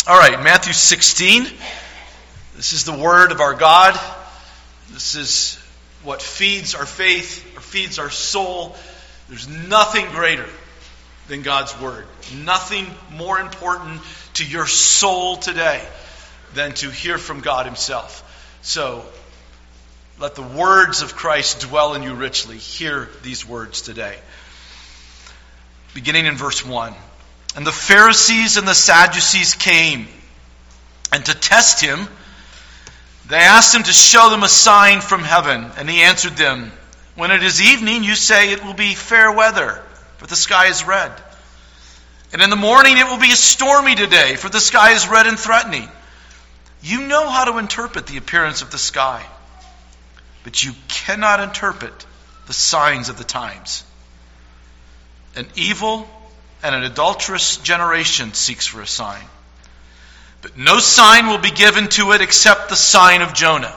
All right, Matthew 16. This is the word of our God. This is what feeds our faith, or feeds our soul. There's nothing greater than God's word. Nothing more important to your soul today than to hear from God himself. So, let the words of Christ dwell in you richly. Hear these words today. Beginning in verse 1. And the Pharisees and the Sadducees came, and to test him, they asked him to show them a sign from heaven. And he answered them, when it is evening, you say it will be fair weather, for the sky is red. And in the morning it will be stormy today, for the sky is red and threatening. You know how to interpret the appearance of the sky, but you cannot interpret the signs of the times. An evil and an adulterous generation seeks for a sign, but no sign will be given to it except the sign of Jonah.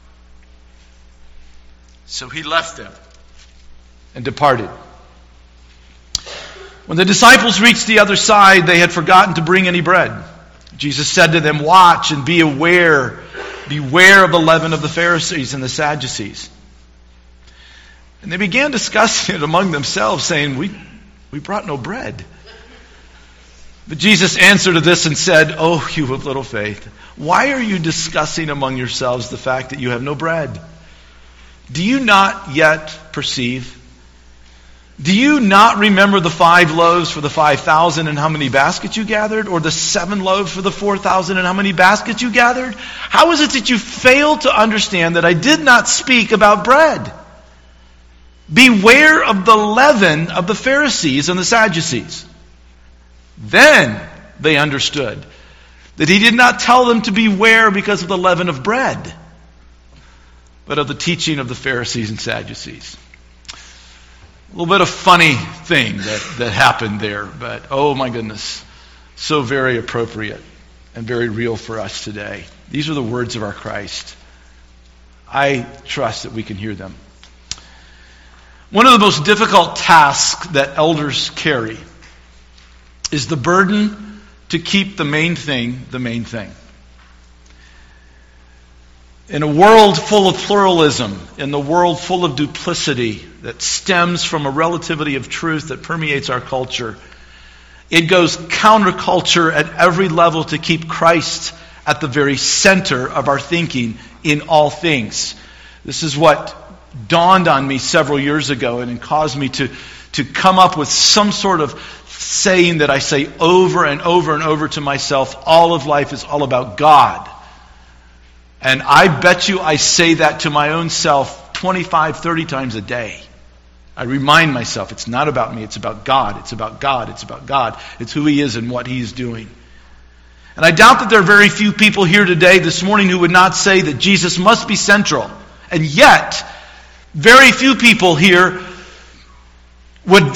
So he left them and departed. When the disciples reached the other side, they had forgotten to bring any bread. Jesus said to them, watch and be aware. Beware of the leaven of the Pharisees and the Sadducees. And they began discussing it among themselves, saying, we brought no bread. But Jesus answered to this and said, oh, you of little faith, why are you discussing among yourselves the fact that you have no bread? Do you not yet perceive? Do you not remember the 5 loaves for the 5,000 and how many baskets you gathered? Or the 7 loaves for the 4,000 and how many baskets you gathered? How is it that you fail to understand that I did not speak about bread? Beware of the leaven of the Pharisees and the Sadducees. Then they understood that he did not tell them to beware because of the leaven of bread, but of the teaching of the Pharisees and Sadducees. A little bit of funny thing that happened there, but oh my goodness, so very appropriate and very real for us today. These are the words of our Christ. I trust that we can hear them. One of the most difficult tasks that elders carry is the burden to keep the main thing the main thing. In a world full of pluralism, in the world full of duplicity that stems from a relativity of truth that permeates our culture, it goes counterculture at every level to keep Christ at the very center of our thinking in all things. This is what dawned on me several years ago, and it caused me to come up with some sort of saying that I say over and over and over to myself. All of life is all about God. And I bet you I say that to my own self 25, 30 times a day. I remind myself it's not about me, it's about God, it's about God, it's about God. It's who He is and what He's doing. And I doubt that there are very few people here today, this morning, who would not say that Jesus must be central. And yet, very few people here would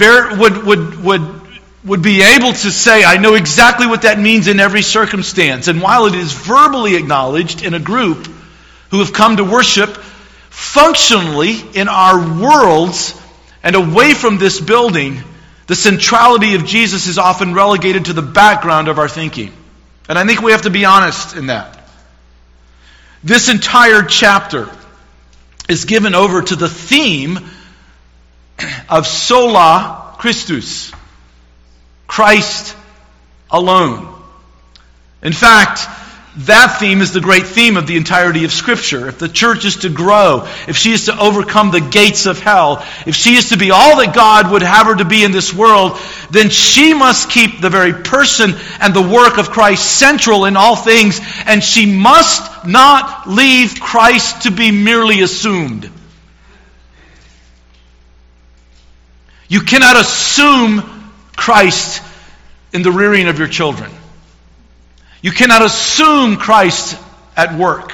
be able to say, I know exactly what that means in every circumstance. And while it is verbally acknowledged in a group who have come to worship, functionally in our worlds and away from this building, the centrality of Jesus is often relegated to the background of our thinking. And I think we have to be honest in that. This entire chapter is given over to the theme of sola Christus, Christ alone. In fact, that theme is the great theme of the entirety of Scripture. If the church is to grow, if she is to overcome the gates of hell, if she is to be all that God would have her to be in this world, then she must keep the very person and the work of Christ central in all things, and she must not leave Christ to be merely assumed. You cannot assume Christ in the rearing of your children. You cannot assume Christ at work.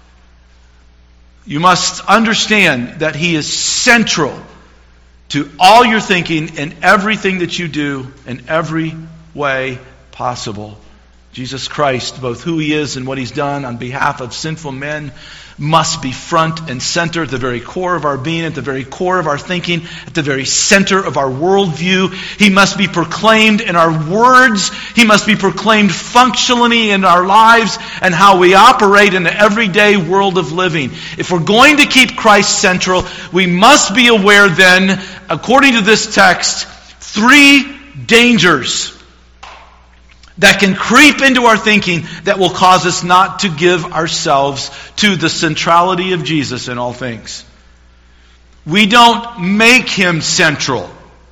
You must understand that He is central to all your thinking and everything that you do in every way possible. Jesus Christ, both who he is and what he's done on behalf of sinful men, must be front and center at the very core of our being, at the very core of our thinking, at the very center of our worldview. He must be proclaimed in our words. He must be proclaimed functionally in our lives and how we operate in the everyday world of living. If we're going to keep Christ central, we must be aware then, according to this text, 3 dangers that can creep into our thinking that will cause us not to give ourselves to the centrality of Jesus in all things. We don't make him central.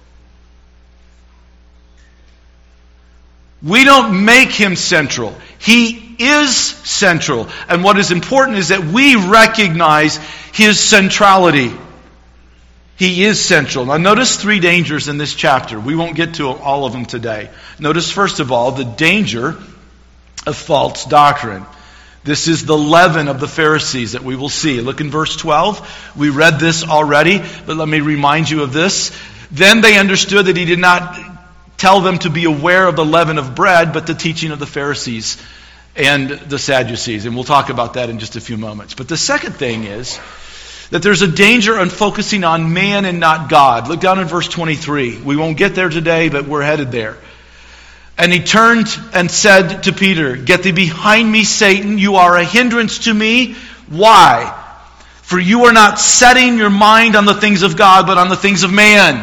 We don't make him central. He is central. And what is important is that we recognize his centrality. He is central. Now notice 3 dangers in this chapter. We won't get to all of them today. Notice first of all the danger of false doctrine. This is the leaven of the Pharisees that we will see. Look in verse 12. We read this already, but let me remind you of this. Then they understood that he did not tell them to be aware of the leaven of bread, but the teaching of the Pharisees and the Sadducees. And we'll talk about that in just a few moments. But the second thing is that there's a danger in focusing on man and not God. Look down in verse 23. We won't get there today, but we're headed there. And he turned and said to Peter, "Get thee behind me, Satan. You are a hindrance to me. Why? For you are not setting your mind on the things of God, but on the things of man."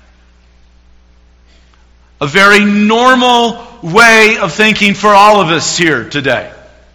A very normal way of thinking for all of us here today.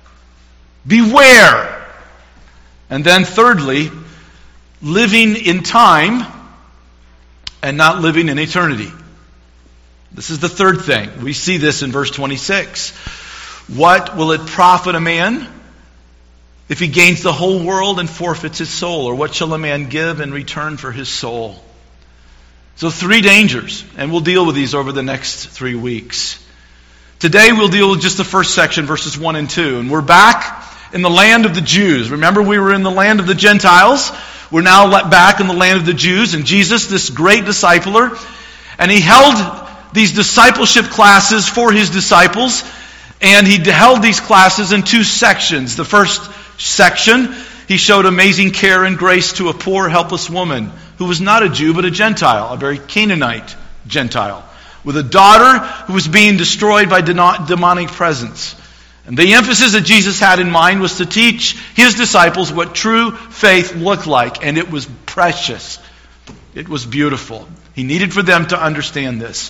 Beware. And then thirdly, living in time and not living in eternity. This is the third thing. We see this in verse 26. What will it profit a man if he gains the whole world and forfeits his soul? Or what shall a man give in return for his soul? So 3 dangers, and we'll deal with these over the next 3 weeks. Today we'll deal with just the first section, verses 1 and 2. And we're back in the land of the Jews. Remember, we were in the land of the Gentiles. We're now back in the land of the Jews. And Jesus, this great discipler, and he held these discipleship classes for his disciples. And he held these classes in 2 sections. The first section, he showed amazing care and grace to a poor, helpless woman who was not a Jew, but a Gentile, a very Canaanite Gentile, with a daughter who was being destroyed by demonic presence. And the emphasis that Jesus had in mind was to teach his disciples what true faith looked like. And it was precious. It was beautiful. He needed for them to understand this.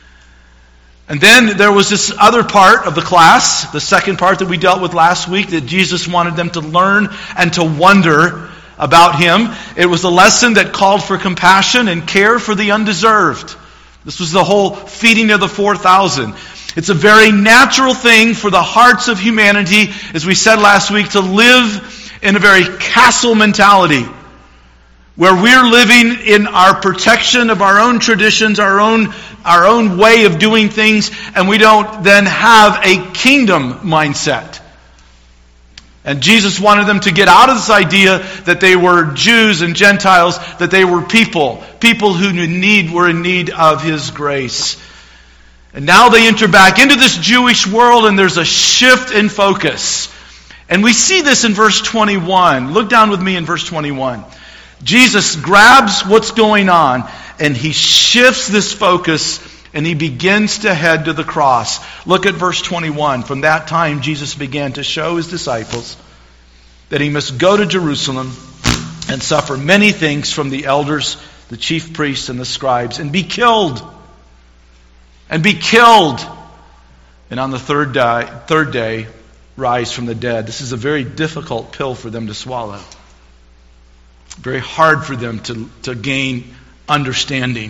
And then there was this other part of the class, the second part that we dealt with last week, that Jesus wanted them to learn and to wonder about him. It was a lesson that called for compassion and care for the undeserved. This was the whole feeding of the 4,000. It's a very natural thing for the hearts of humanity, as we said last week, to live in a very castle mentality, where we're living in our protection of our own traditions, our own way of doing things, and we don't then have a kingdom mindset. And Jesus wanted them to get out of this idea that they were Jews and Gentiles, that they were people who were in need of his grace. And now they enter back into this Jewish world, and there's a shift in focus. And we see this in verse 21. Look down with me in verse 21. Jesus grabs what's going on, and he shifts this focus, and he begins to head to the cross. Look at verse 21. From that time, Jesus began to show his disciples that he must go to Jerusalem and suffer many things from the elders, the chief priests, and the scribes, and be killed. And be killed. And on the third day, rise from the dead. This is a very difficult pill for them to swallow. Very hard for them to gain understanding.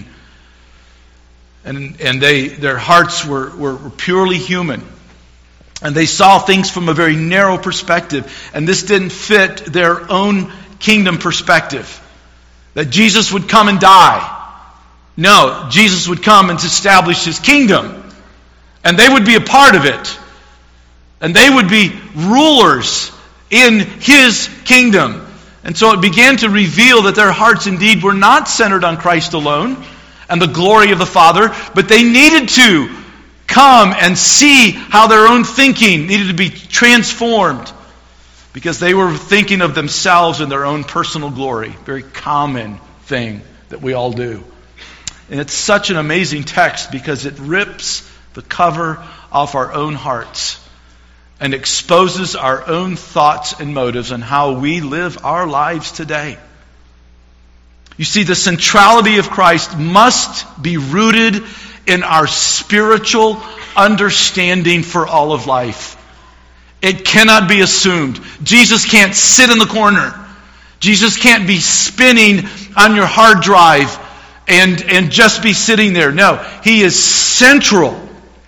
And their hearts were purely human. And they saw things from a very narrow perspective. And this didn't fit their own kingdom perspective. That Jesus would come and die. No, Jesus would come and establish his kingdom. And they would be a part of it. And they would be rulers in his kingdom. And so it began to reveal that their hearts indeed were not centered on Christ alone and the glory of the Father, but they needed to come and see how their own thinking needed to be transformed because they were thinking of themselves and their own personal glory. Very common thing that we all do. And it's such an amazing text because it rips the cover off our own hearts and exposes our own thoughts and motives and how we live our lives today. You see, the centrality of Christ must be rooted in our spiritual understanding for all of life. It cannot be assumed. Jesus can't sit in the corner. Jesus can't be spinning on your hard drive and just be sitting there. No, He is central.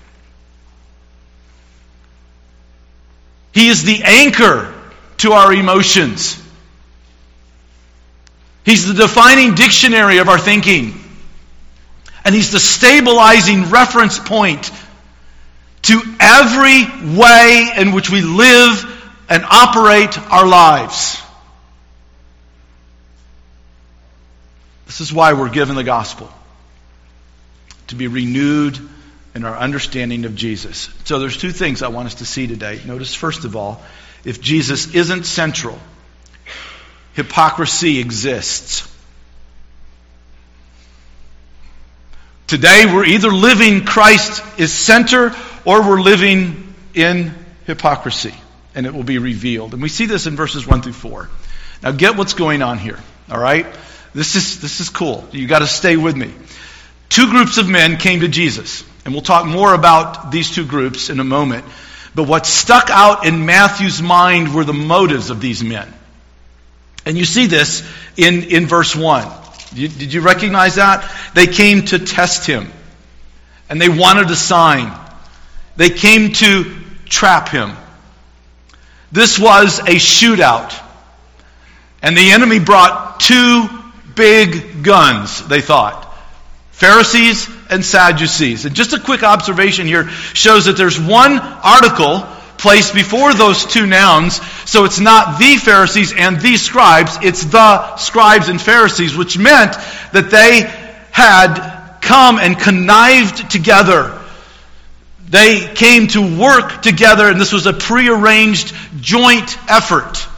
He is the anchor to our emotions. He's the defining dictionary of our thinking. And He's the stabilizing reference point to every way in which we live and operate our lives. This is why we're given the gospel. To be renewed in our understanding of Jesus. So there's two things I want us to see today. Notice, first of all, if Jesus isn't central, hypocrisy exists. Today we're either living Christ is center or we're living in hypocrisy. And it will be revealed. And we see this in verses 1 through 4. Now get what's going on here. All right? This is cool. You got to stay with me. Two groups of men came to Jesus. And we'll talk more about these two groups in a moment. But what stuck out in Matthew's mind were the motives of these men. And you see this in verse 1. Did you recognize that? They came to test Him. And they wanted a sign. They came to trap Him. This was a shootout. And the enemy brought two big guns, they thought. Pharisees and Sadducees. And just a quick observation here shows that there's one article placed before those two nouns, so it's not the Pharisees and the scribes, it's the scribes and Pharisees, which meant that they had come and connived together. They came to work together, and this was a prearranged joint effort.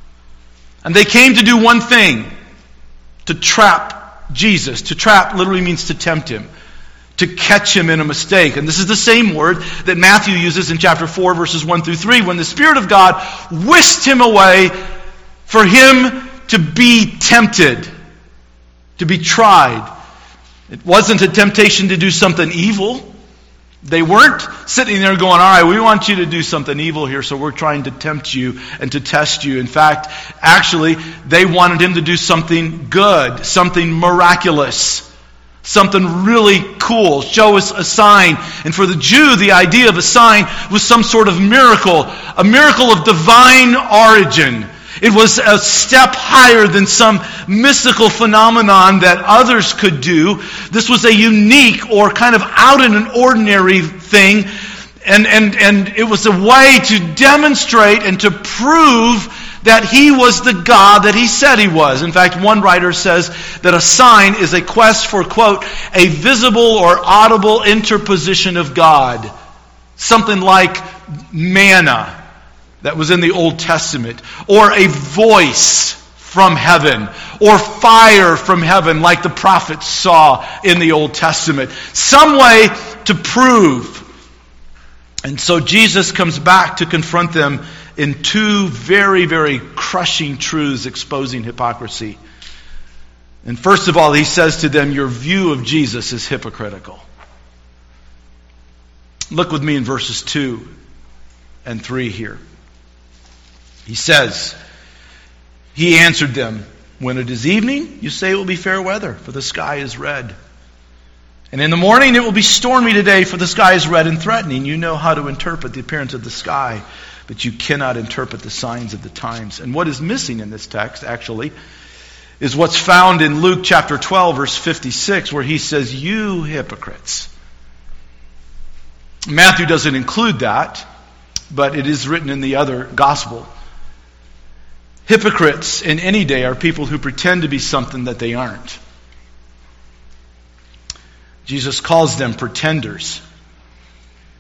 And they came to do one thing, to trap Jesus. To trap literally means to tempt Him, to catch Him in a mistake. And this is the same word that Matthew uses in chapter 4, verses 1 through 3, when the Spirit of God whisked Him away for Him to be tempted, to be tried. It wasn't a temptation to do something evil. They weren't sitting there going, all right, we want you to do something evil here, so we're trying to tempt you and to test you. In fact, actually, they wanted Him to do something good, something miraculous, something really cool, show us a sign. And for the Jew, the idea of a sign was some sort of miracle, a miracle of divine origin. It was a step higher than some mystical phenomenon that others could do. This was a unique or kind of out in an ordinary thing. And it was a way to demonstrate and to prove that He was the God that He said He was. In fact, one writer says that a sign is a quest for, quote, a visible or audible interposition of God. Something like manna that was in the Old Testament, or a voice from heaven, or fire from heaven like the prophets saw in the Old Testament. Some way to prove. And so Jesus comes back to confront them in two very, very crushing truths exposing hypocrisy. And first of all, He says to them, your view of Jesus is hypocritical. Look with me in verses 2 and 3 here. He says, He answered them, when it is evening, you say it will be fair weather, for the sky is red. And in the morning it will be stormy today, for the sky is red and threatening. You know how to interpret the appearance of the sky, but you cannot interpret the signs of the times. And what is missing in this text, actually, is what's found in Luke chapter 12, verse 56, where He says, you hypocrites. Matthew doesn't include that, but it is written in the other gospel. Hypocrites in any day are people who pretend to be something that they aren't. Jesus calls them pretenders.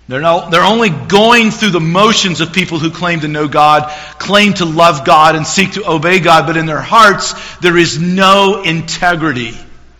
They're only going through the motions of people who claim to know God, claim to love God, and seek to obey God, but in their hearts there is no integrity.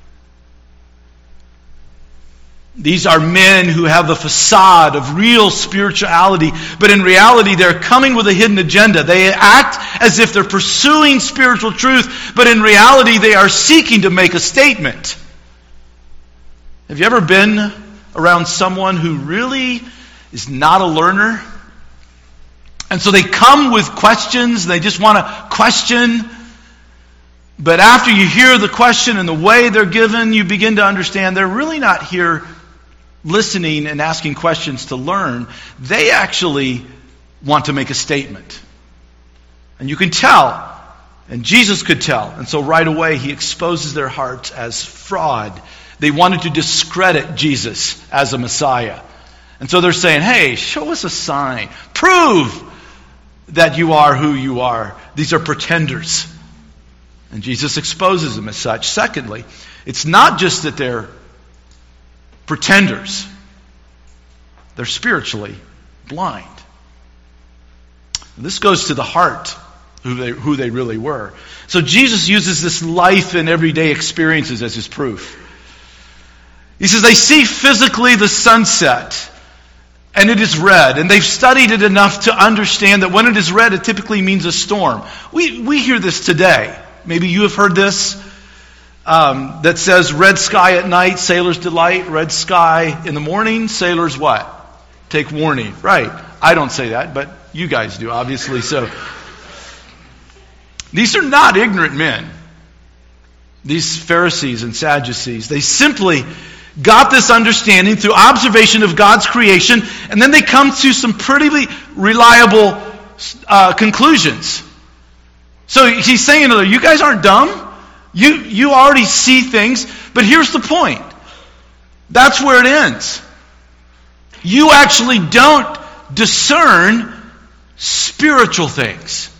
These are men who have the facade of real spirituality, but in reality they're coming with a hidden agenda. They act as if they're pursuing spiritual truth, but in reality they are seeking to make a statement. Have you ever been around someone who really is not a learner? And so they come with questions, they just want to question. But after you hear the question and the way they're given, you begin to understand they're really not here listening and asking questions to learn. They actually want to make a statement. And you can tell, and Jesus could tell. And so right away he exposes their hearts as fraud. They wanted to discredit Jesus as a Messiah. And so they're saying, hey, show us a sign. Prove that you are who you are. These are pretenders. And Jesus exposes them as such. Secondly, it's not just that they're pretenders. They're spiritually blind. And this goes to the heart, who they really were. So Jesus uses this life and everyday experiences as his proof. He says they see physically the sunset, and it is red. And they've studied it enough to understand that when it is red, it typically means a storm. We hear this today. Maybe you have heard this. That says red sky at night, sailors delight. Red sky in the morning, sailors what? Take warning. Right. I don't say that, but you guys do, obviously. So these are not ignorant men. These Pharisees and Sadducees. They simply got this understanding through observation of God's creation, and then they come to some pretty reliable conclusions. So he's saying to them, you guys aren't dumb. You already see things, but here's the point. That's where it ends. You actually don't discern spiritual things.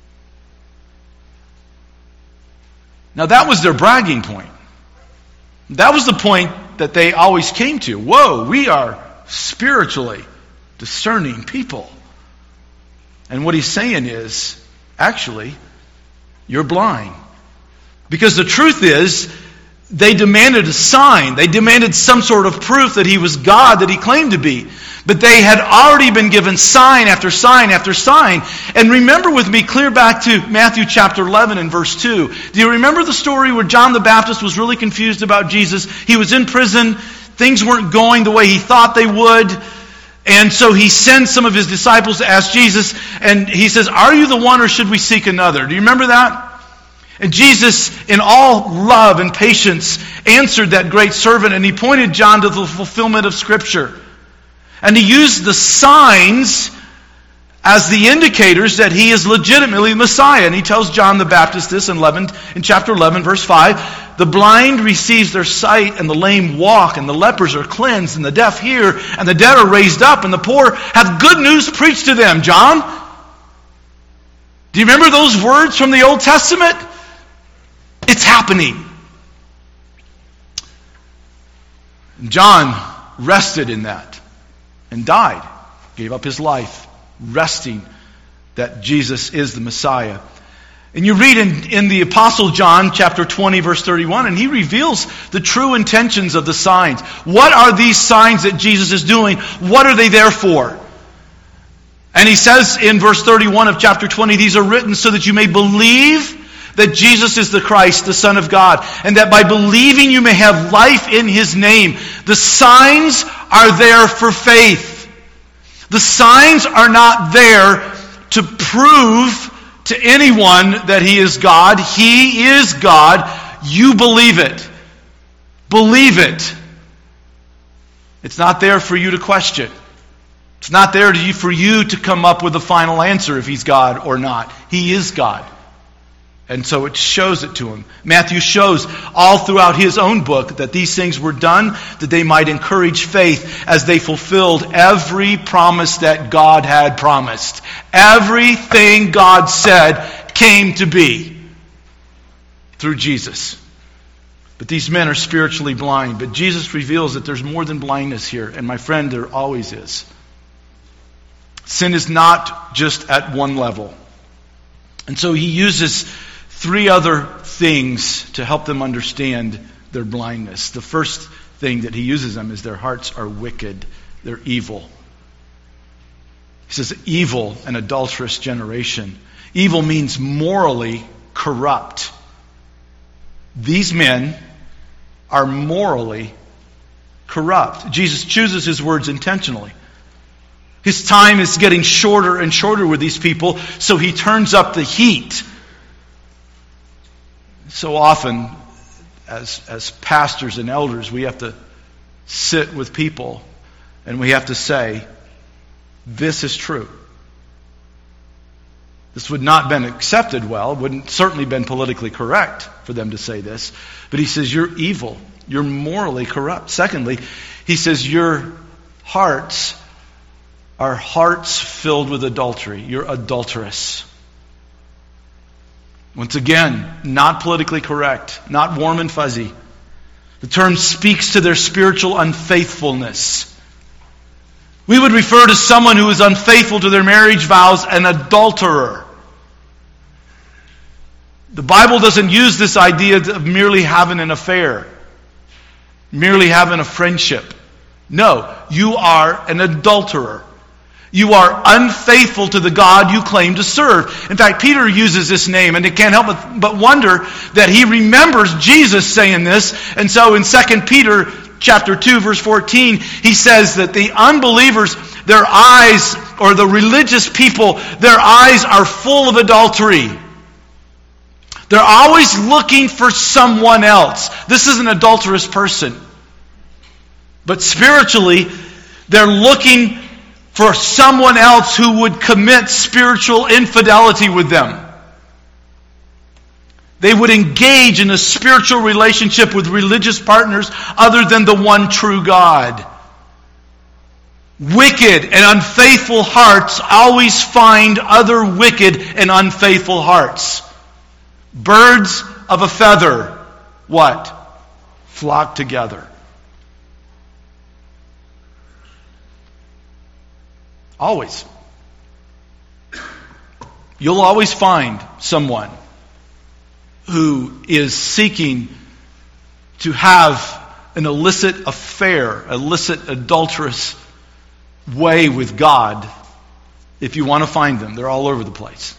Now that was their bragging point. That was the point that they always came to. Whoa, we are spiritually discerning people. And what he's saying is, actually, you're blind. Because the truth is, they demanded a sign. They demanded some sort of proof that he was God, that he claimed to be. But they had already been given sign after sign after sign. And remember with me, clear back to Matthew chapter 11 and verse 2. Do you remember the story where John the Baptist was really confused about Jesus? He was in prison. Things weren't going the way he thought they would. And so he sends some of his disciples to ask Jesus. And he says, are you the one or should we seek another? Do you remember that? And Jesus, in all love and patience, answered that great servant, and he pointed John to the fulfillment of Scripture. And he used the signs as the indicators that he is legitimately the Messiah. And he tells John the Baptist this in chapter 11, verse 5. The blind receive their sight, and the lame walk, and the lepers are cleansed, and the deaf hear, and the dead are raised up, and the poor have good news preached to them. John? Do you remember those words from the Old Testament? It's happening. John rested in that and died, gave up his life, resting that Jesus is the Messiah. And you read in the Apostle John, chapter 20, verse 31, and he reveals the true intentions of the signs. What are these signs that Jesus is doing? What are they there for? And he says in verse 31 of chapter 20, these are written so that you may believe that Jesus is the Christ, the Son of God, and that by believing you may have life in his name. The signs are there for faith. The signs are not there to prove to anyone that he is God. He is God. You believe it. Believe it. It's not there for you to question. It's not there for you to come up with a final answer if he's God or not. He is God. And so it shows it to him. Matthew shows all throughout his own book that these things were done that they might encourage faith as they fulfilled every promise that God had promised. Everything God said came to be through Jesus. But these men are spiritually blind. But Jesus reveals that there's more than blindness here. And my friend, there always is. Sin is not just at one level. And so he uses three other things to help them understand their blindness. The first thing that he uses them is their hearts are wicked. They're evil. He says evil and adulterous generation. Evil means morally corrupt. These men are morally corrupt. Jesus chooses his words intentionally. His time is getting shorter and shorter with these people, so he turns up the heat. So often, as pastors and elders, we have to sit with people and we have to say, this is true. This would not have been accepted well, wouldn't certainly been politically correct for them to say this. But he says, you're evil. You're morally corrupt. Secondly, he says, your hearts are hearts filled with adultery. You're adulterous. Once again, not politically correct, not warm and fuzzy. The term speaks to their spiritual unfaithfulness. We would refer to someone who is unfaithful to their marriage vows an adulterer. The Bible doesn't use this idea of merely having an affair, merely having a friendship. No, you are an adulterer. You are unfaithful to the God you claim to serve. In fact, Peter uses this name, and it can't help but wonder that he remembers Jesus saying this. And so in 2 Peter chapter 2, verse 14, he says that the unbelievers, their eyes, or the religious people, their eyes are full of adultery. They're always looking for someone else. This is an adulterous person. But spiritually, they're looking for someone else who would commit spiritual infidelity with them. They would engage in a spiritual relationship with religious partners other than the one true God. Wicked and unfaithful hearts always find other wicked and unfaithful hearts. Birds of a feather, what? Flock together. Always. You'll always find someone who is seeking to have an illicit affair, illicit adulterous way with God. If you want to find them, they're all over the place.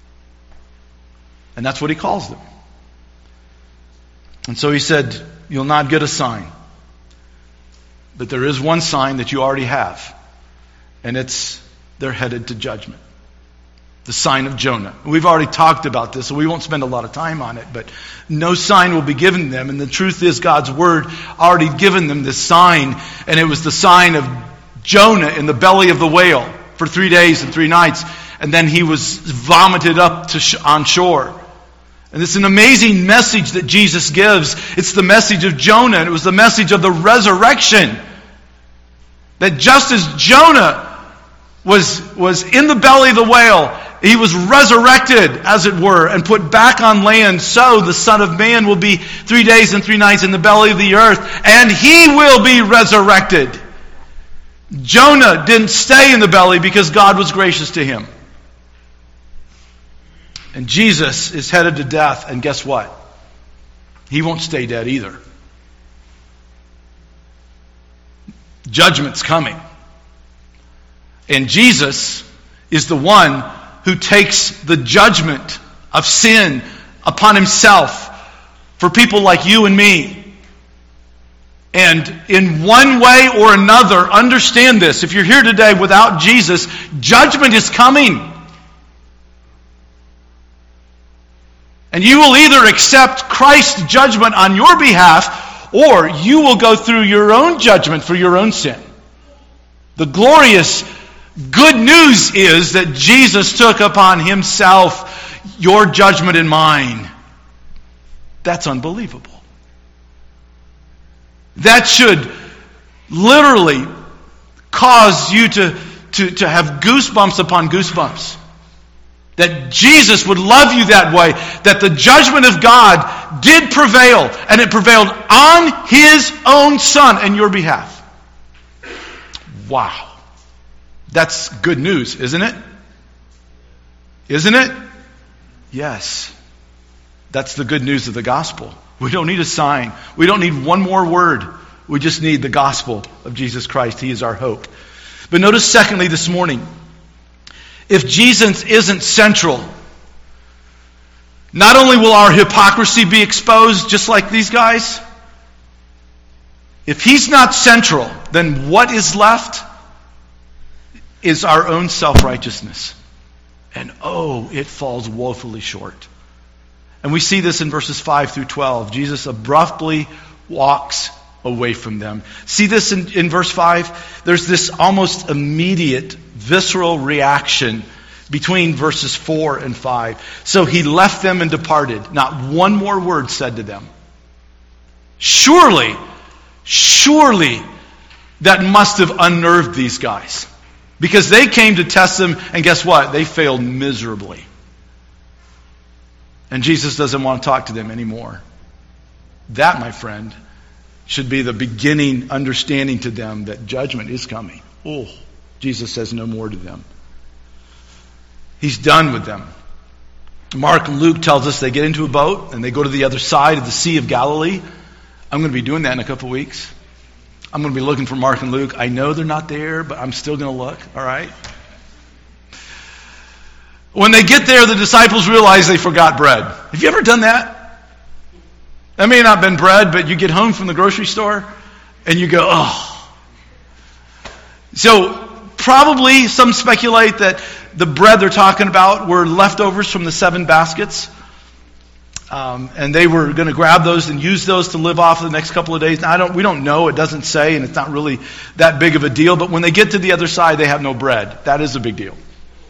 And that's what he calls them. And so he said, you'll not get a sign. But there is one sign that you already have. And it's they're headed to judgment. The sign of Jonah. We've already talked about this, so we won't spend a lot of time on it, but no sign will be given them. And the truth is, God's Word already given them this sign, and it was the sign of Jonah in the belly of the whale for 3 days and 3 nights, and then he was vomited up on shore. And it's an amazing message that Jesus gives. It's the message of Jonah, and it was the message of the resurrection. That just as Jonah was in the belly of the whale, he was resurrected, as it were, and put back on land, so the Son of Man will be 3 days and 3 nights in the belly of the earth, and he will be resurrected. Jonah didn't stay in the belly because God was gracious to him. And Jesus is headed to death, and guess what? He won't stay dead either. Judgment's coming. And Jesus is the one who takes the judgment of sin upon himself for people like you and me. And in one way or another, understand this. If you're here today without Jesus, judgment is coming. And you will either accept Christ's judgment on your behalf, or you will go through your own judgment for your own sin. The glorious good news is that Jesus took upon himself your judgment and mine. That's unbelievable. That should literally cause you to have goosebumps upon goosebumps. That Jesus would love you that way. That the judgment of God did prevail. And it prevailed on His own Son in your behalf. Wow. That's good news, isn't it? Isn't it? Yes. That's the good news of the gospel. We don't need a sign. We don't need one more word. We just need the gospel of Jesus Christ. He is our hope. But notice secondly this morning, if Jesus isn't central, not only will our hypocrisy be exposed just like these guys, if he's not central, then what is left is our own self-righteousness. And it falls woefully short. And we see this in verses 5 through 12. Jesus abruptly walks away from them. See this in verse 5? There's this almost immediate, visceral reaction between verses 4 and 5. So he left them and departed. Not one more word said to them. Surely, that must have unnerved these guys. Because they came to test them, and guess what? They failed miserably. And Jesus doesn't want to talk to them anymore. That, my friend, should be the beginning understanding to them that judgment is coming. Jesus says no more to them. He's done with them. Mark and Luke tells us they get into a boat and they go to the other side of the Sea of Galilee. I'm going to be doing that in a couple weeks. I'm going to be looking for Mark and Luke. I know they're not there, but I'm still going to look, all right? When they get there, the disciples realize they forgot bread. Have you ever done that? That may not have been bread, but you get home from the grocery store and you go, So probably some speculate that the bread they're talking about were leftovers from the 7 baskets. And they were going to grab those and use those to live off the next couple of days. Now, we don't know. It doesn't say, and it's not really that big of a deal. But when they get to the other side, they have no bread. That is a big deal.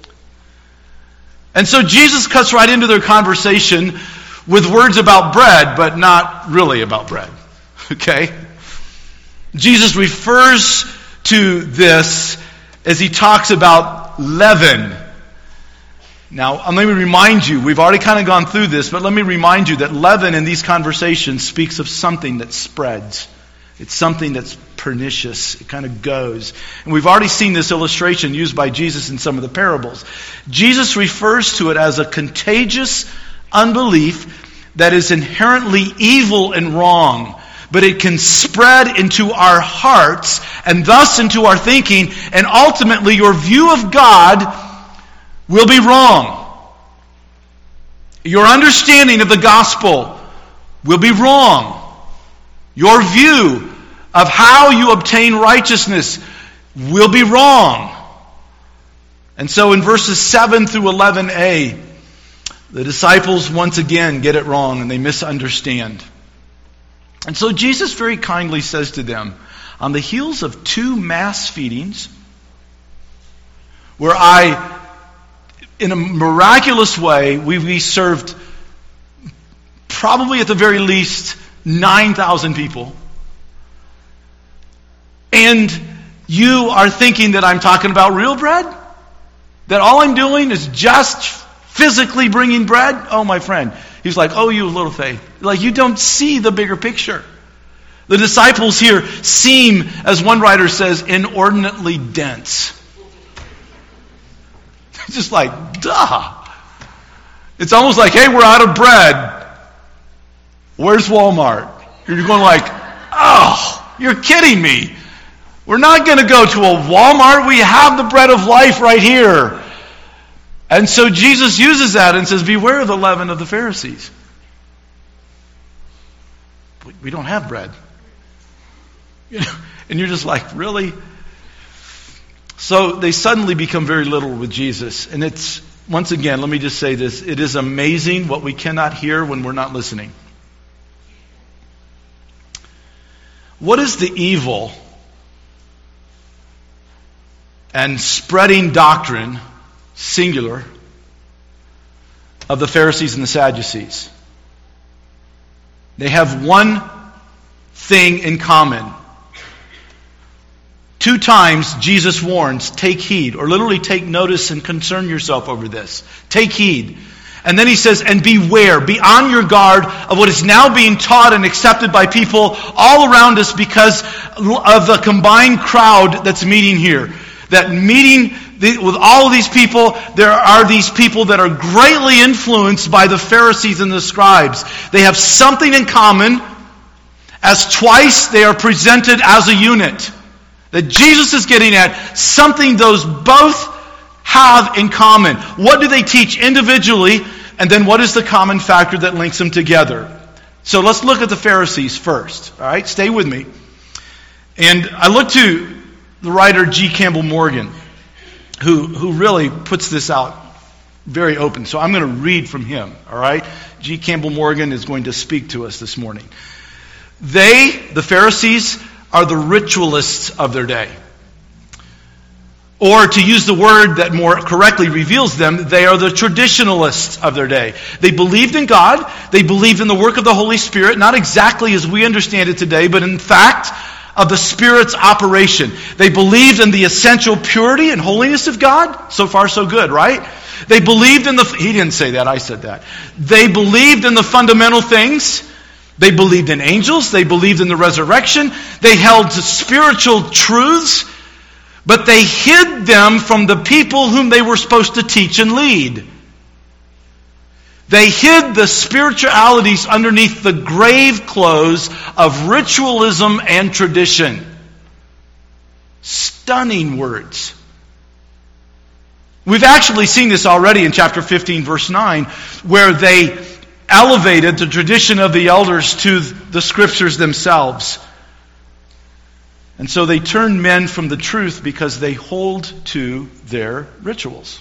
And so Jesus cuts right into their conversation with words about bread, but not really about bread. Okay? Jesus refers to this as he talks about leaven. Now, let me remind you, we've already kind of gone through this, but let me remind you that leaven in these conversations speaks of something that spreads. It's something that's pernicious. It kind of goes. And we've already seen this illustration used by Jesus in some of the parables. Jesus refers to it as a contagious unbelief that is inherently evil and wrong, but it can spread into our hearts and thus into our thinking, and ultimately your view of God will be wrong. Your understanding of the gospel will be wrong. Your view of how you obtain righteousness will be wrong. And so in verses 7 through 11a, the disciples once again get it wrong and they misunderstand. And so Jesus very kindly says to them, on the heels of 2 mass feedings, where in a miraculous way, we served probably at the very least 9,000 people. And you are thinking that I'm talking about real bread? That all I'm doing is just physically bringing bread? Oh, my friend. He's like, you have little faith. Like, you don't see the bigger picture. The disciples here seem, as one writer says, inordinately dense. It's just like, duh. It's almost like, hey, we're out of bread. Where's Walmart? You're going like, you're kidding me. We're not going to go to a Walmart. We have the bread of life right here. And so Jesus uses that and says, beware of the leaven of the Pharisees. We don't have bread. And you're just like, really? So they suddenly become very little with Jesus. And it's, once again, let me just say this. It is amazing what we cannot hear when we're not listening. What is the evil and spreading doctrine, singular, of the Pharisees and the Sadducees? They have one thing in common. 2 times Jesus warns, take heed, or literally take notice and concern yourself over this. Take heed. And then he says, and beware, be on your guard of what is now being taught and accepted by people all around us because of the combined crowd that's meeting here. That meeting with all of these people, there are these people that are greatly influenced by the Pharisees and the scribes. They have something in common, as twice they are presented as a unit. That Jesus is getting at something those both have in common. What do they teach individually, and then what is the common factor that links them together? So let's look at the Pharisees first. All right, stay with me. And I look to the writer G. Campbell Morgan, who really puts this out very open. So I'm going to read from him. All right, G. Campbell Morgan is going to speak to us this morning. They, the Pharisees, are the ritualists of their day. Or to use the word that more correctly reveals them, they are the traditionalists of their day. They believed in God. They believed in the work of the Holy Spirit, not exactly as we understand it today, but in fact of the Spirit's operation. They believed in the essential purity and holiness of God. So far, so good, right? They believed in he didn't say that, I said that. They believed in the fundamental things. They believed in angels. They believed in the resurrection. They held to spiritual truths. But they hid them from the people whom they were supposed to teach and lead. They hid the spiritualities underneath the grave clothes of ritualism and tradition. Stunning words. We've actually seen this already in chapter 15, verse 9, where they elevated the tradition of the elders to the Scriptures themselves. And so they turn men from the truth because they hold to their rituals.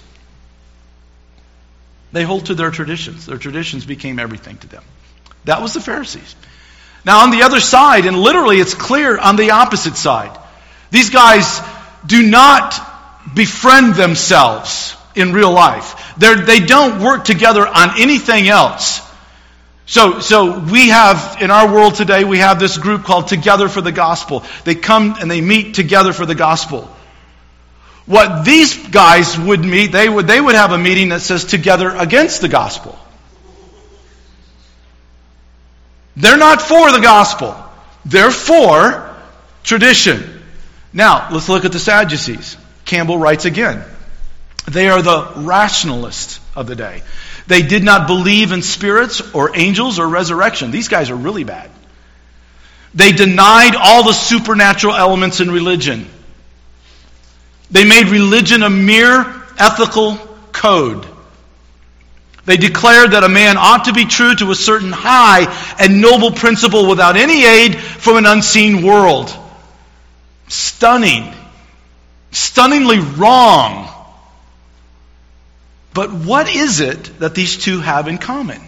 They hold to their traditions. Their traditions became everything to them. That was the Pharisees. Now on the other side, and literally it's clear on the opposite side, these guys do not befriend themselves in real life. They don't work together on anything else. So we have, in our world today, we have this group called Together for the Gospel. They come and they meet together for the gospel. What these guys would meet, they would have a meeting that says Together against the gospel. They're not for the gospel. They're for tradition. Now, let's look at the Sadducees. Campbell writes again. They are the rationalists of the day. They did not believe in spirits or angels or resurrection. These guys are really bad. They denied all the supernatural elements in religion. They made religion a mere ethical code. They declared that a man ought to be true to a certain high and noble principle without any aid from an unseen world. Stunning. Stunningly wrong. But what is it that these two have in common?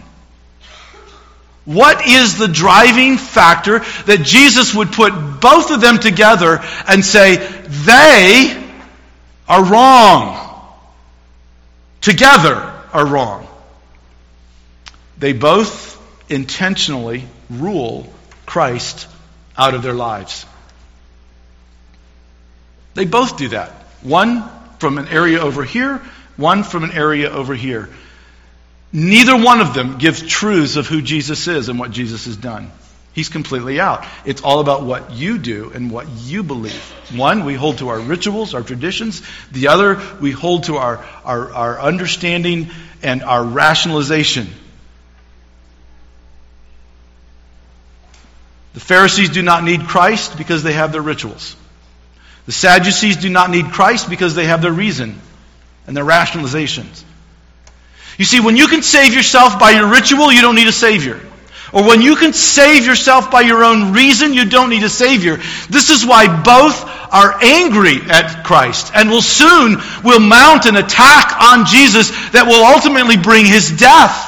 What is the driving factor that Jesus would put both of them together and say, they are wrong. Together are wrong. They both intentionally rule Christ out of their lives. They both do that. One from an area over here, one from an area over here. Neither one of them gives truths of who Jesus is and what Jesus has done. He's completely out. It's all about what you do and what you believe. One, we hold to our rituals, our traditions. The other, we hold to our understanding and our rationalization. The Pharisees do not need Christ because they have their rituals. The Sadducees do not need Christ because they have their reason and their rationalizations. You see, when you can save yourself by your ritual, you don't need a Savior. Or when you can save yourself by your own reason, you don't need a Savior. This is why both are angry at Christ and will mount an attack on Jesus that will ultimately bring His death.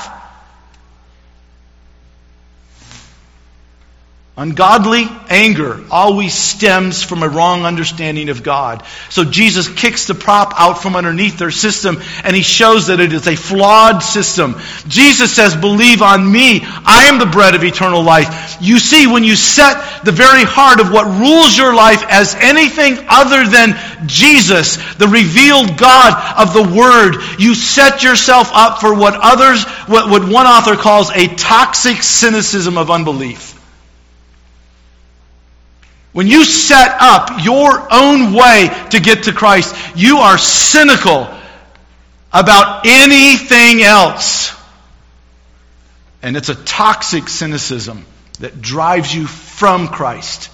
Ungodly anger always stems from a wrong understanding of God. So Jesus kicks the prop out from underneath their system and He shows that it is a flawed system. Jesus says, believe on me. I am the bread of eternal life. You see, when you set the very heart of what rules your life as anything other than Jesus, the revealed God of the Word, you set yourself up for what one author calls a toxic cynicism of unbelief. when you set up your own way to get to Christ, you are cynical about anything else. And it's a toxic cynicism that drives you from Christ.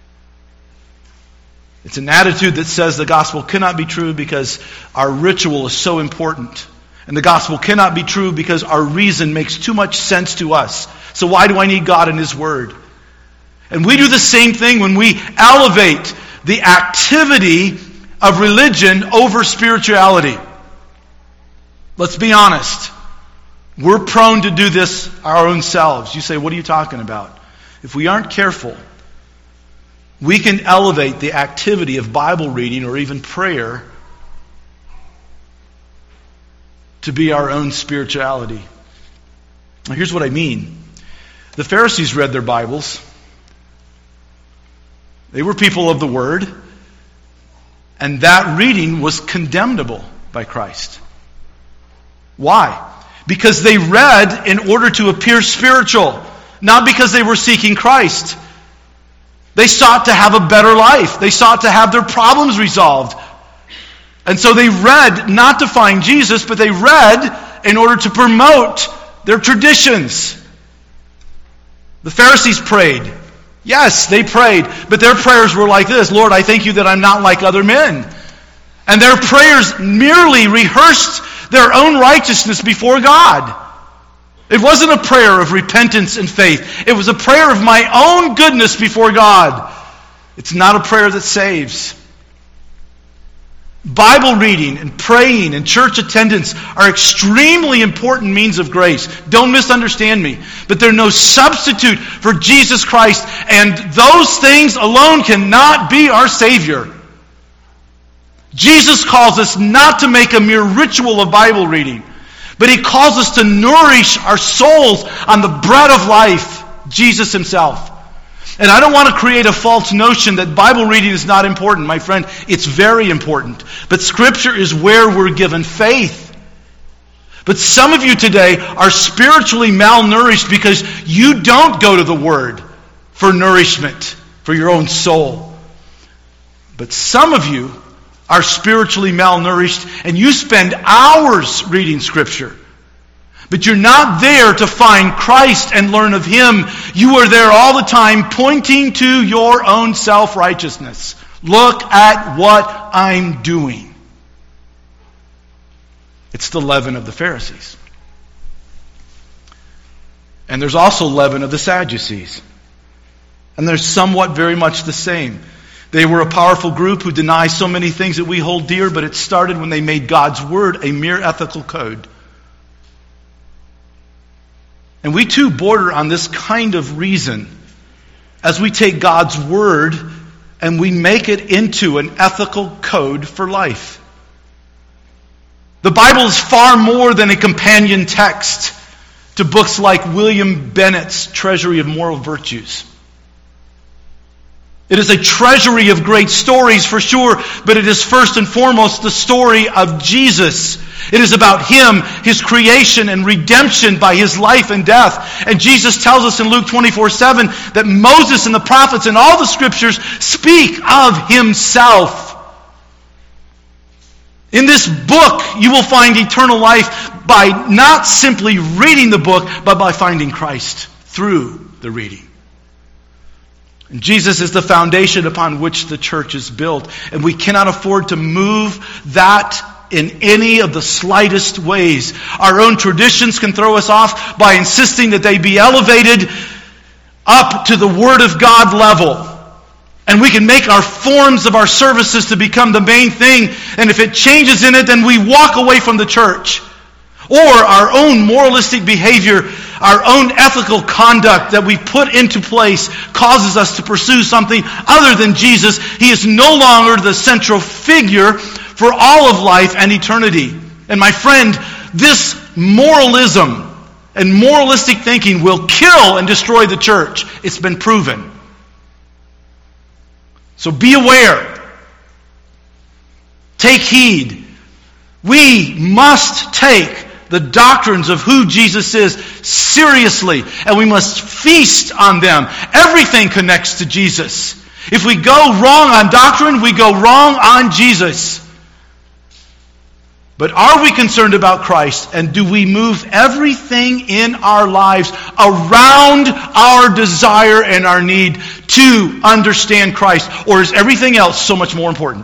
It's an attitude that says the gospel cannot be true because our ritual is so important. And the gospel cannot be true because our reason makes too much sense to us. So why do I need God and His Word? And we do the same thing when we elevate the activity of religion over spirituality. Let's be honest. We're prone to do this our own selves. You say, what are you talking about? If we aren't careful, we can elevate the activity of Bible reading or even prayer to be our own spirituality. Now, here's what I mean. The Pharisees read their Bibles. They were people of the Word. And that reading was condemnable by Christ. Why? Because they read in order to appear spiritual, not because they were seeking Christ. They sought to have a better life. They sought to have their problems resolved. And so they read not to find Jesus, but they read in order to promote their traditions. The Pharisees prayed. Yes, they prayed, but their prayers were like this: Lord, I thank you that I'm not like other men. And their prayers merely rehearsed their own righteousness before God. It wasn't a prayer of repentance and faith. It was a prayer of my own goodness before God. It's not a prayer that saves. Bible reading and praying and church attendance are extremely important means of grace. Don't misunderstand me. But they're no substitute for Jesus Christ. And those things alone cannot be our Savior. Jesus calls us not to make a mere ritual of Bible reading, but He calls us to nourish our souls on the bread of life, Jesus Himself. And I don't want to create a false notion that Bible reading is not important. My friend, it's very important. But Scripture is where we're given faith. But some of you today are spiritually malnourished because you don't go to the Word for nourishment, for your own soul. But some of you are spiritually malnourished and you spend hours reading Scripture. But you're not there to find Christ and learn of Him. You are there all the time pointing to your own self-righteousness. Look at what I'm doing. It's the leaven of the Pharisees. And there's also leaven of the Sadducees. And they're somewhat very much the same. They were a powerful group who deny so many things that we hold dear, but it started when they made God's Word a mere ethical code. And we too border on this kind of reason as we take God's Word and we make it into an ethical code for life. The Bible is far more than a companion text to books like William Bennett's Treasury of Moral Virtues. It is a treasury of great stories for sure, but it is first and foremost the story of Jesus. It is about Him, His creation and redemption by His life and death. And Jesus tells us in Luke 24:7 that Moses and the prophets and all the Scriptures speak of Himself. In this book, you will find eternal life by not simply reading the book, but by finding Christ through the reading. And Jesus is the foundation upon which the church is built. And we cannot afford to move that in any of the slightest ways. Our own traditions can throw us off by insisting that they be elevated up to the Word of God level. And we can make our forms of our services to become the main thing. And if it changes in it, then we walk away from the church. Or our own moralistic behavior, our own ethical conduct that we put into place causes us to pursue something other than Jesus. He is no longer the central figure for all of life and eternity. And my friend, this moralism and moralistic thinking will kill and destroy the church. It's been proven. So be aware. Take heed. We must take the doctrines of who Jesus is seriously, and we must feast on them. Everything connects to Jesus. If we go wrong on doctrine, we go wrong on Jesus. But are we concerned about Christ? And do we move everything in our lives around our desire and our need to understand Christ? Or is everything else so much more important?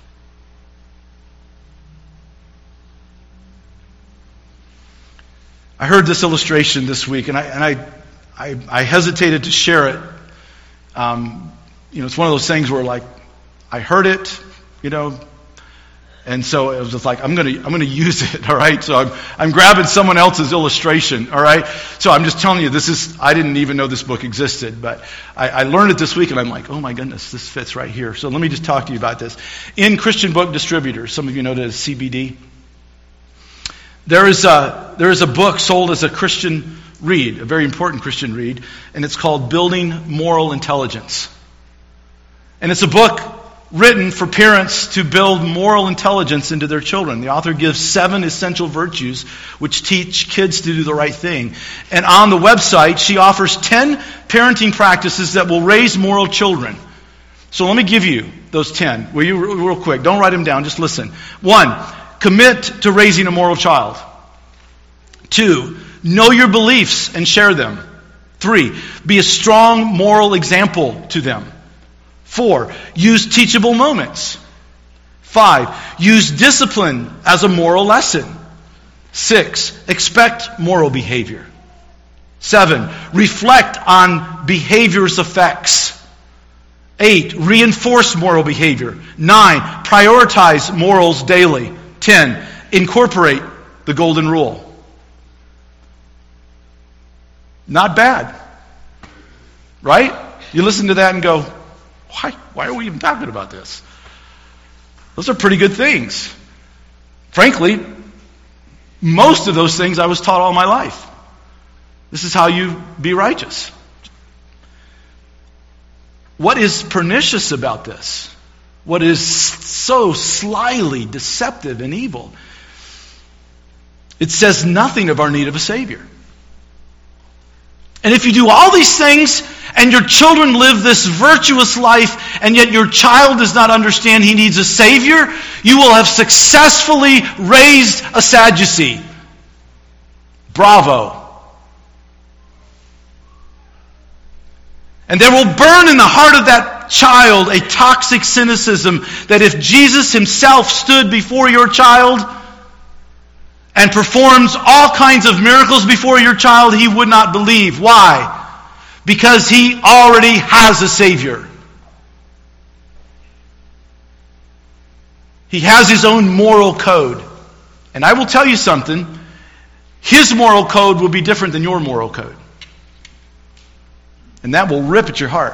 I heard this illustration this week, and I hesitated to share it. It's one of those things where, like, I heard it, and so it was just like, I'm gonna use it, all right? So I'm grabbing someone else's illustration, all right? So I'm just telling you, I didn't even know this book existed, but I learned it this week, and I'm like, oh my goodness, this fits right here. So let me just talk to you about this. In Christian Book Distributors, some of you know it as CBD, there is a book sold as a Christian read, a very important Christian read, and it's called Building Moral Intelligence. And it's a book written for parents to build moral intelligence into their children. The author gives 7 essential virtues which teach kids to do the right thing. And on the website, she offers 10 parenting practices that will raise moral children. So let me give you those 10. Will you, real quick? Don't write them down, just listen. 1, commit to raising a moral child. 2, know your beliefs and share them. 3, be a strong moral example to them. 4, use teachable moments. 5, use discipline as a moral lesson. 6, expect moral behavior. 7, reflect on behavior's effects. 8, reinforce moral behavior. 9, prioritize morals daily. 10, incorporate the golden rule. Not bad. Right? You listen to that and go, why are we even talking about this? Those are pretty good things. Frankly, most of those things I was taught all my life. This is how you be righteous. What is pernicious about this? What is so slyly deceptive and evil? It says nothing of our need of a Savior. And if you do all these things and your children live this virtuous life and yet your child does not understand he needs a Savior, you will have successfully raised a Sadducee. Bravo. And there will burn in the heart of that child a toxic cynicism that if Jesus himself stood before your child and performs all kinds of miracles before your child, he would not believe. Why? Because he already has a Savior. He has his own moral code. And I will tell you something, his moral code will be different than your moral code. And that will rip at your heart.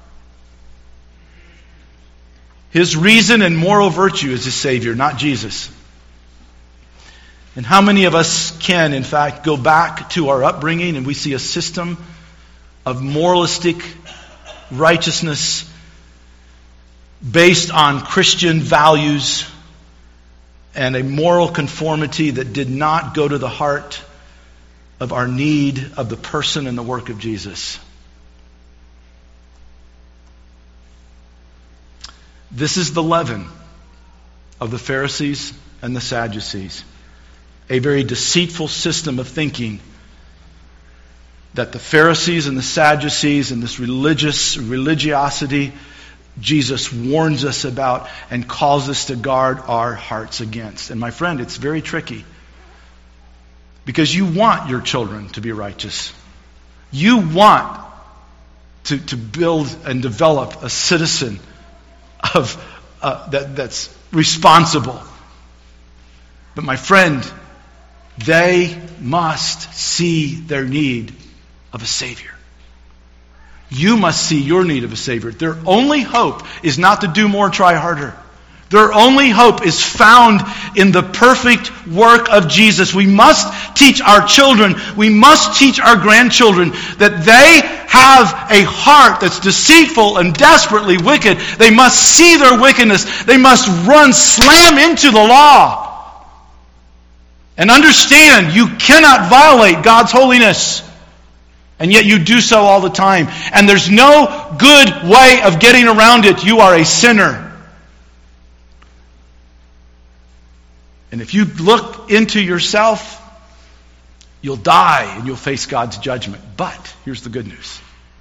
His reason and moral virtue is his Savior, not Jesus. And how many of us can, in fact, go back to our upbringing and we see a system of moralistic righteousness based on Christian values and a moral conformity that did not go to the heart of our need of the person and the work of Jesus. This is the leaven of the Pharisees and the Sadducees. A very deceitful system of thinking that the Pharisees and the Sadducees and this religiosity Jesus warns us about and calls us to guard our hearts against. And my friend, it's very tricky. Because you want your children to be righteous. You want to build and develop a citizen of that's responsible. But my friend, they must see their need of a Savior. You must see your need of a Savior. Their only hope is not to do more, try harder. Their only hope is found in the perfect work of Jesus. We must teach our children, we must teach our grandchildren that they have a heart that's deceitful and desperately wicked. They must see their wickedness. They must run slam into the law. And understand you cannot violate God's holiness. And yet you do so all the time. And there's no good way of getting around it. You are a sinner. And if you look into yourself, you'll die and you'll face God's judgment. But here's the good news.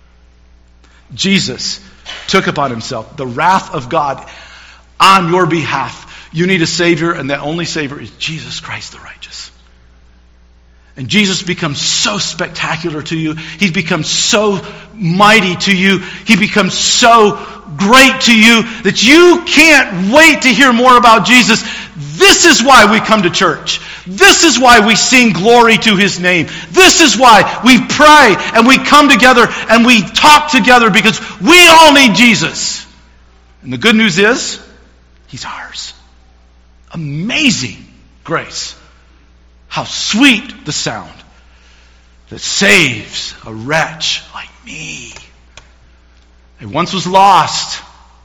Jesus took upon himself the wrath of God on your behalf. You need a Savior, and that only Savior is Jesus Christ the righteous. And Jesus becomes so spectacular to you. He becomes so mighty to you. He becomes so great to you that you can't wait to hear more about Jesus. This is why we come to church. This is why we sing glory to his name. This is why we pray and we come together and we talk together, because we all need Jesus. And the good news is, he's ours. Amazing grace. How sweet the sound that saves a wretch like me. I once was lost,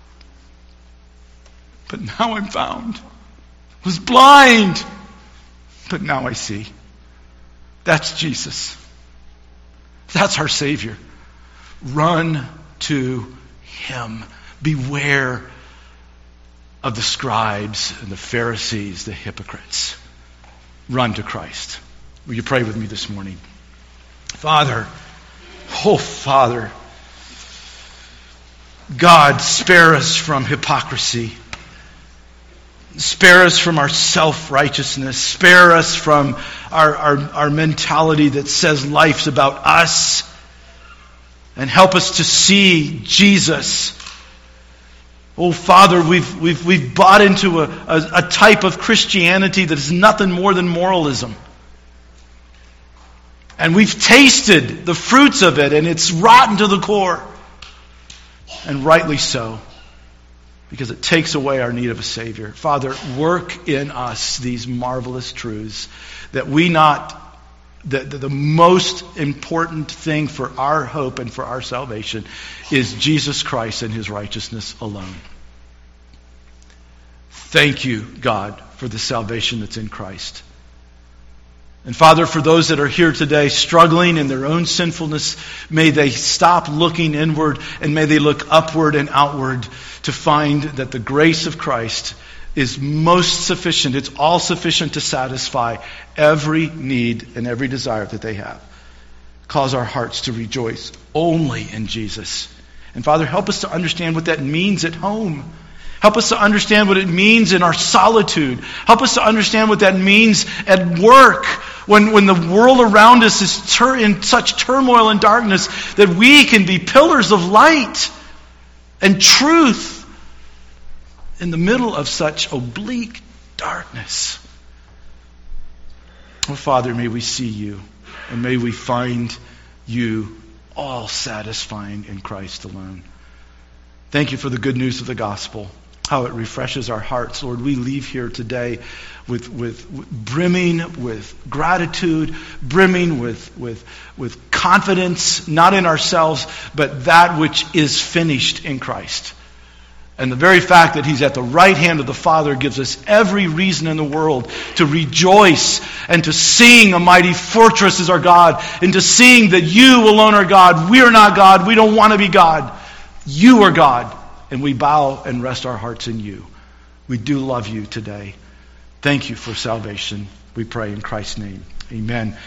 but now I'm found. Was blind, but now I see. That's Jesus. That's our Savior. Run to him. Beware of the scribes and the Pharisees, the hypocrites. Run to Christ. Will you pray with me this morning? Father, oh Father, God, spare us from hypocrisy. Spare us from our self-righteousness. Spare us from our mentality that says life's about us. And help us to see Jesus. Oh, Father, we've bought into a type of Christianity that is nothing more than moralism. And we've tasted the fruits of it, and it's rotten to the core. And rightly so, because it takes away our need of a Savior. Father, work in us these marvelous truths, that the most important thing for our hope and for our salvation is Jesus Christ and his righteousness alone. Thank you, God, for the salvation that's in Christ. And Father, for those that are here today struggling in their own sinfulness, may they stop looking inward and may they look upward and outward to find that the grace of Christ is most sufficient. It's all sufficient to satisfy every need and every desire that they have. Cause our hearts to rejoice only in Jesus. And Father, help us to understand what that means at home. Help us to understand what it means in our solitude. Help us to understand what that means at work when the world around us is in such turmoil and darkness, that we can be pillars of light and truth in the middle of such oblique darkness. Oh, Father, may we see you, and may we find you all satisfying in Christ alone. Thank you for the good news of the gospel, how it refreshes our hearts. Lord, we leave here today with brimming with gratitude, brimming with confidence, not in ourselves, but that which is finished in Christ. And the very fact that he's at the right hand of the Father gives us every reason in the world to rejoice and to sing a mighty fortress is our God, and to sing that you alone are God. We are not God. We don't want to be God. You are God. And we bow and rest our hearts in you. We do love you today. Thank you for salvation. We pray in Christ's name. Amen.